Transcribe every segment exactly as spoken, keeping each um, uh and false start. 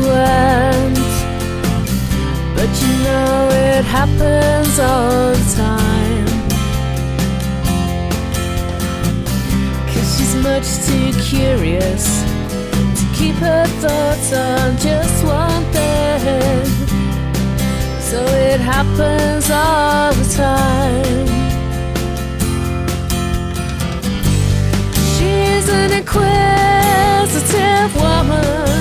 end. But you know it happens all the time, 'cause she's much too curious to keep her thoughts on just one thing. So it happens all the time. She's an inquisitive woman.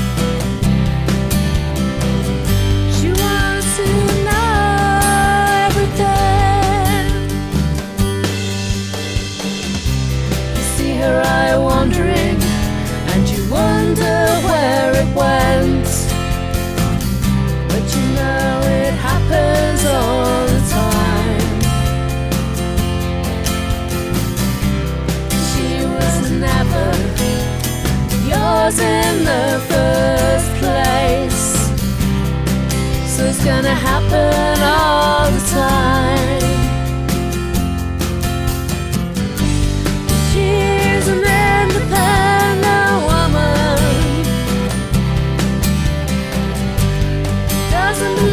She wants to know everything. You see her eye wandering, and you wonder where it went. But you know it happens all the time. She was never yours in the first place, so it's gonna happen all the time. She's an independent woman, doesn't